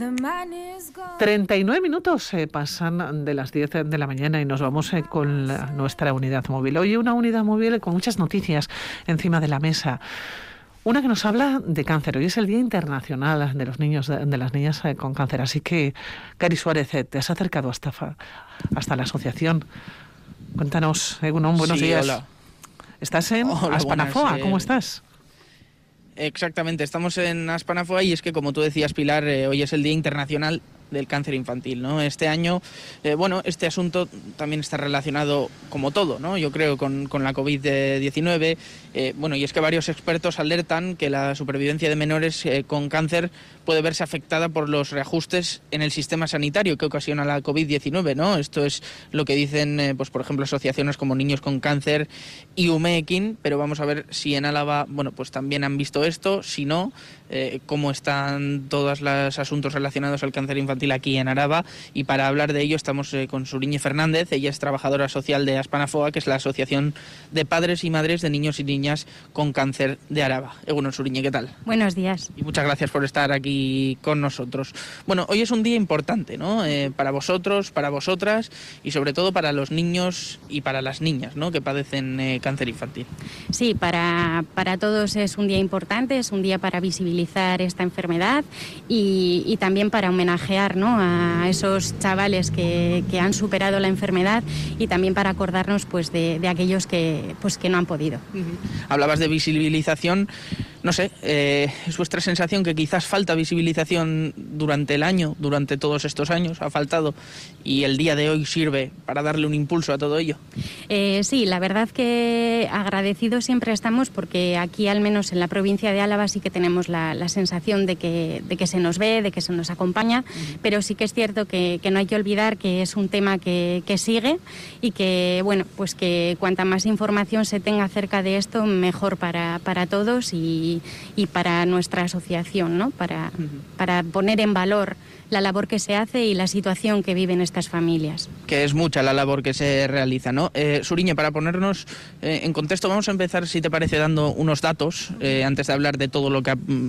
39 minutos pasan de las 10 de la mañana y nos vamos con nuestra unidad móvil. Hoy una unidad móvil con muchas noticias encima de la mesa. Una que nos habla de cáncer. Hoy es el Día Internacional de los niños, de las niñas con cáncer. Así que, Cari Suárez, te has acercado hasta la asociación. Cuéntanos, Egunon, buenos días. Hola. ¿Estás en Aspanafoa? ¿Cómo estás? Exactamente, estamos en Aspanafoa y es que, como tú decías, Pilar, hoy es el Día Internacional del Cáncer Infantil, ¿no? Este año, este asunto también está relacionado, como todo, ¿no? Yo creo, con la COVID-19. Y es que varios expertos alertan que la supervivencia de menores con cáncer puede verse afectada por los reajustes en el sistema sanitario que ocasiona la COVID-19, ¿no? Esto es lo que dicen, por ejemplo, asociaciones como Niños con Cáncer y Umeekin, pero vamos a ver si en Álava, también han visto esto, si no, cómo están todos los asuntos relacionados al cáncer infantil aquí en Araba, y para hablar de ello estamos con Suriñe Fernández. Ella es trabajadora social de Aspanafoa, que es la Asociación de Padres y Madres de Niños y Niñas con Cáncer de Araba. Bueno, Suriñe, ¿qué tal? Buenos días. Y muchas gracias por estar aquí con nosotros. Bueno, hoy es un día importante, ¿no? Para vosotros, para vosotras y sobre todo para los niños y para las niñas, ¿no?, que padecen cáncer infantil. Sí, para todos es un día importante, es un día para visibilizar esta enfermedad y también para homenajear, ¿no?, a esos chavales que han superado la enfermedad, y también para acordarnos de aquellos que no han podido. Hablabas de visibilización. No sé, ¿es vuestra sensación que quizás falta visibilización durante el año, durante todos estos años? ¿Ha faltado? ¿Y el día de hoy sirve para darle un impulso a todo ello? Sí, la verdad que agradecidos siempre estamos, porque aquí, al menos en la provincia de Álava, sí que tenemos la sensación de que se nos ve, de que se nos acompaña, pero sí que es cierto que no hay que olvidar que es un tema que sigue, y que, que cuanta más información se tenga acerca de esto, mejor para todos y para nuestra asociación, ¿no?, para poner en valor la labor que se hace y la situación que viven estas familias. Que es mucha la labor que se realiza, ¿no? Suriñe, para ponernos en contexto, vamos a empezar, si te parece, dando unos datos antes de hablar de todo lo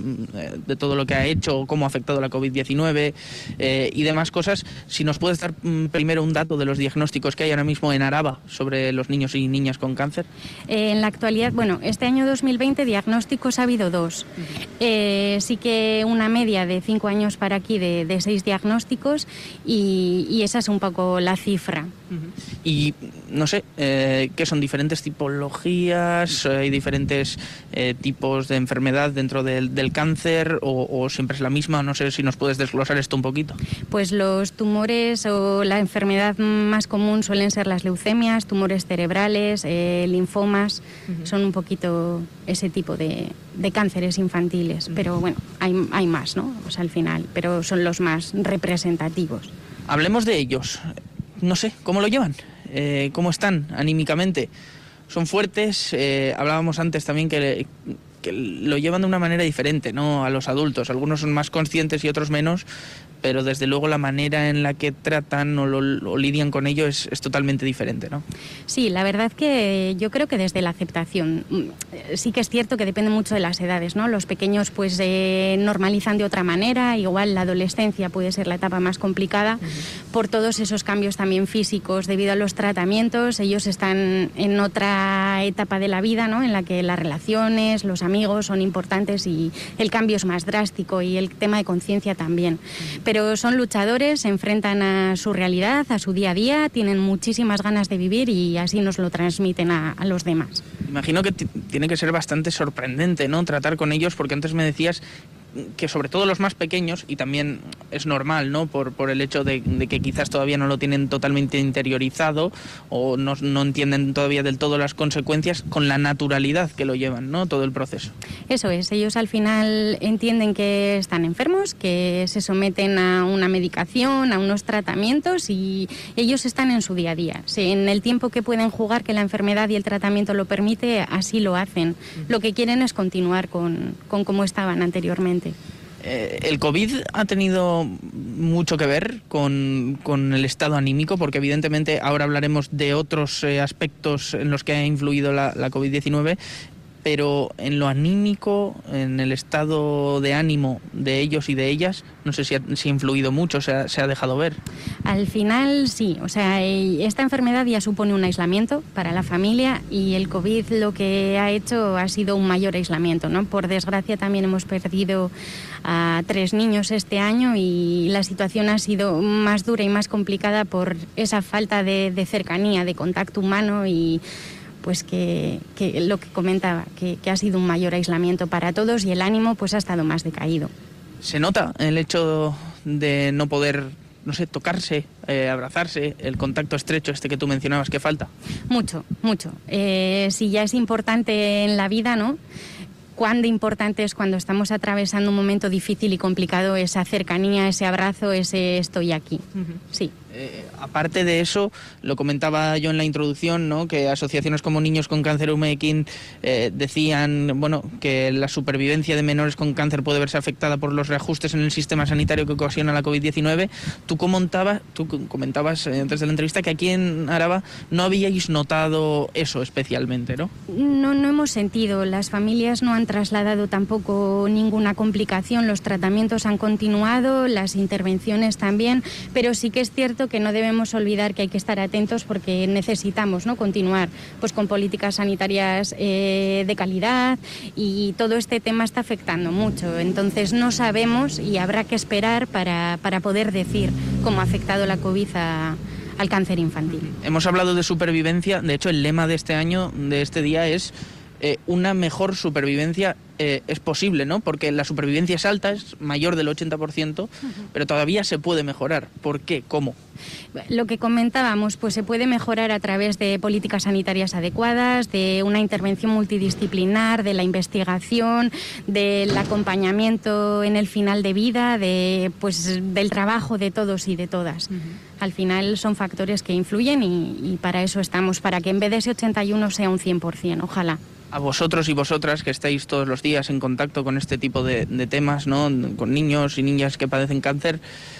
que ha hecho, cómo ha afectado la COVID-19 y demás cosas. Si nos puedes dar primero un dato de los diagnósticos que hay ahora mismo en Araba sobre los niños y niñas con cáncer. En la actualidad, este año 2020 diagnósticos ha habido 2. Sí que una media de 5 años para aquí de 6 diagnósticos, y esa es un poco la cifra. Y no sé, ¿qué son diferentes tipologías? ¿Hay diferentes tipos de enfermedad dentro del cáncer o siempre es la misma? No sé si nos puedes desglosar esto un poquito. Pues los tumores o la enfermedad más común suelen ser las leucemias, tumores cerebrales, linfomas, son un poquito ese tipo de cánceres infantiles, pero hay más, ¿no? Al final, pero son los más representativos. Hablemos de ellos. No sé, ¿cómo lo llevan? ¿Cómo están anímicamente? ¿Son fuertes? Hablábamos antes también que lo llevan de una manera diferente, ¿no?, a los adultos. Algunos son más conscientes y otros menos, pero desde luego la manera en la que tratan o lidian con ello es totalmente diferente, ¿no? Sí, la verdad que yo creo que desde la aceptación. Sí que es cierto que depende mucho de las edades, ¿no? Los pequeños normalizan de otra manera, igual la adolescencia puede ser la etapa más complicada por todos esos cambios también físicos debido a los tratamientos. Ellos están en otra etapa de la vida, ¿no?, en la que las relaciones, los amigos son importantes y el cambio es más drástico, y el tema de conciencia también. Pero son luchadores, se enfrentan a su realidad, a su día a día, tienen muchísimas ganas de vivir y así nos lo transmiten a los demás. Imagino que tiene que ser bastante sorprendente, ¿no?, tratar con ellos, porque antes me decías que sobre todo los más pequeños, y también es normal, ¿no?, por el hecho de que quizás todavía no lo tienen totalmente interiorizado o no entienden todavía del todo las consecuencias, con la naturalidad que lo llevan, ¿no?, todo el proceso. Eso es, ellos al final entienden que están enfermos, que se someten a una medicación, a unos tratamientos, y ellos están en su día a día. Si en el tiempo que pueden jugar, que la enfermedad y el tratamiento lo permite, así lo hacen. Lo que quieren es continuar con cómo estaban anteriormente. ¿El COVID ha tenido mucho que ver con el estado anímico? Porque evidentemente ahora hablaremos de otros aspectos en los que ha influido la COVID-19, pero en lo anímico, en el estado de ánimo de ellos y de ellas, no sé si ha influido mucho, se ha dejado ver. Al final sí, o sea, esta enfermedad ya supone un aislamiento para la familia y el COVID lo que ha hecho ha sido un mayor aislamiento, ¿no? Por desgracia también hemos perdido a 3 niños este año y la situación ha sido más dura y más complicada por esa falta de cercanía, de contacto humano y pues que lo que comentaba, que ha sido un mayor aislamiento para todos y el ánimo pues ha estado más decaído. ¿Se nota el hecho de no poder, no sé, tocarse, abrazarse, el contacto estrecho este que tú mencionabas que falta? Mucho, mucho. Si ya es importante en la vida, ¿no? Cuán de importante es cuando estamos atravesando un momento difícil y complicado esa cercanía, ese abrazo, ese estoy aquí. Sí. Aparte de eso, lo comentaba yo en la introducción, ¿no? Que asociaciones como Niños con Cáncer Umeekin decían, bueno, que la supervivencia de menores con cáncer puede verse afectada por los reajustes en el sistema sanitario que ocasiona la COVID-19. Tú comentabas antes de la entrevista que aquí en Araba no habíais notado eso especialmente, ¿no? No hemos sentido. Las familias no han trasladado tampoco ninguna complicación. Los tratamientos han continuado, las intervenciones también, pero sí que es cierto que no debemos olvidar que hay que estar atentos porque necesitamos, ¿no?, continuar pues con políticas sanitarias de calidad y todo este tema está afectando mucho. Entonces no sabemos y habrá que esperar para poder decir cómo ha afectado la COVID al cáncer infantil. Hemos hablado de supervivencia, de hecho el lema de este año, de este día es una mejor supervivencia es posible, ¿no? Porque la supervivencia es alta, es mayor del 80%, pero todavía se puede mejorar. ¿Por qué? ¿Cómo? Lo que comentábamos, pues se puede mejorar a través de políticas sanitarias adecuadas, de una intervención multidisciplinar, de la investigación, del acompañamiento en el final de vida, del trabajo de todos y de todas. Al final son factores que influyen y para eso estamos, para que en vez de ese 81 sea un 100%, ojalá. A vosotros y vosotras que estáis todos los días en contacto con este tipo de temas, ¿no? Con niños y niñas que padecen cáncer,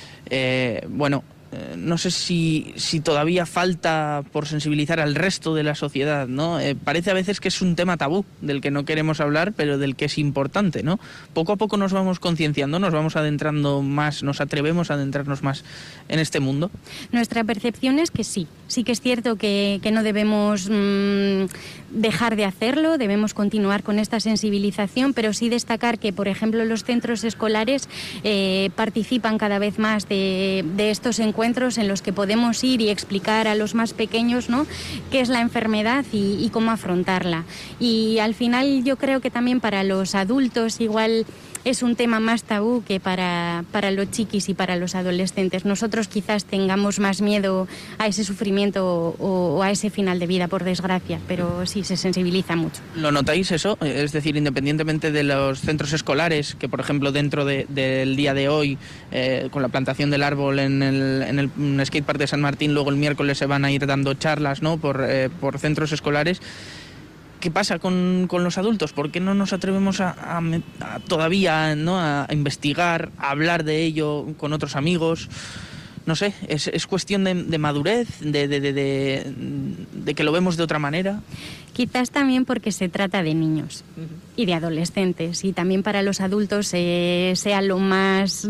no sé si todavía falta por sensibilizar al resto de la sociedad, ¿no? Parece a veces que es un tema tabú del que no queremos hablar, pero del que es importante, ¿no? Poco a poco nos vamos concienciando, nos vamos adentrando más, nos atrevemos a adentrarnos más en este mundo. Nuestra percepción es que sí que es cierto que no debemos dejar de hacerlo, debemos continuar con esta sensibilización, pero sí destacar que, por ejemplo, los centros escolares participan cada vez más de estos encuentros en los que podemos ir y explicar a los más pequeños, ¿no?, qué es la enfermedad y cómo afrontarla. Y al final yo creo que también para los adultos igual es un tema más tabú que para los chiquis y para los adolescentes. Nosotros quizás tengamos más miedo a ese sufrimiento o a ese final de vida, por desgracia, pero sí se sensibiliza mucho. ¿Lo notáis eso? Es decir, independientemente de los centros escolares, que por ejemplo dentro del día de hoy, con la plantación del árbol en el skatepark de San Martín, luego el miércoles se van a ir dando charlas, ¿no?, por centros escolares. ¿Qué pasa con los adultos? ¿Por qué no nos atrevemos a todavía, ¿no?, a investigar, a hablar de ello con otros amigos? No sé, es cuestión de madurez, de que lo vemos de otra manera. Quizás también porque se trata de niños y de adolescentes, y también para los adultos sea lo más...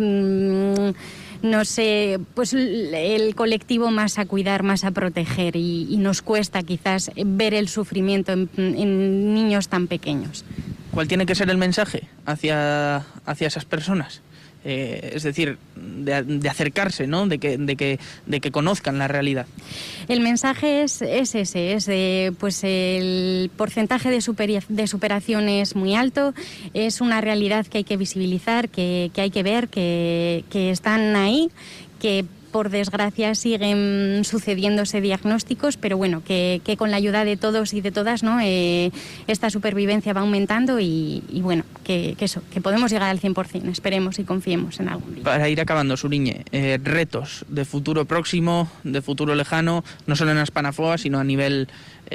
no sé, pues el colectivo más a cuidar, más a proteger y nos cuesta quizás ver el sufrimiento en niños tan pequeños. ¿Cuál tiene que ser el mensaje hacia esas personas? Es decir, de acercarse, ¿no?, de que conozcan la realidad. El mensaje es ese, pues el porcentaje de superación es muy alto, es una realidad que hay que visibilizar, que hay que ver, que están ahí, que por desgracia siguen sucediéndose diagnósticos, pero bueno, que con la ayuda de todos y de todas, ¿no?, esta supervivencia va aumentando y bueno, que podemos llegar al 100%, esperemos y confiemos en algún día. Para ir acabando, Suriñe, retos de futuro próximo, de futuro lejano, no solo en Aspanafoa, sino a nivel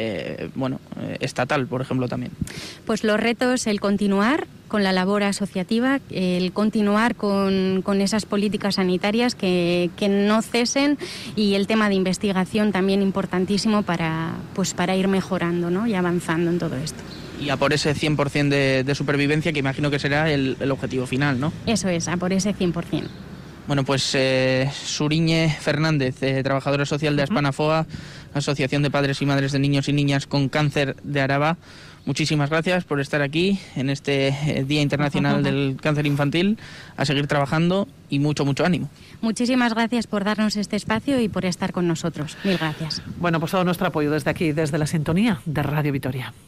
estatal, por ejemplo, también. Pues los retos, el continuar con la labor asociativa, el continuar con esas políticas sanitarias que no cesen, y el tema de investigación también importantísimo para ir mejorando, ¿no?, y avanzando en todo esto. Y a por ese 100% de supervivencia, que imagino que será el objetivo final, ¿no? Eso es, a por ese 100%. Bueno, pues Suriñe Fernández, trabajadora social de Aspanafoa, Asociación de Padres y Madres de Niños y Niñas con Cáncer de Araba, muchísimas gracias por estar aquí en este Día Internacional del Cáncer Infantil, a seguir trabajando y mucho ánimo. Muchísimas gracias por darnos este espacio y por estar con nosotros. Mil gracias. Bueno, pues todo nuestro apoyo desde aquí, desde la sintonía de Radio Vitoria.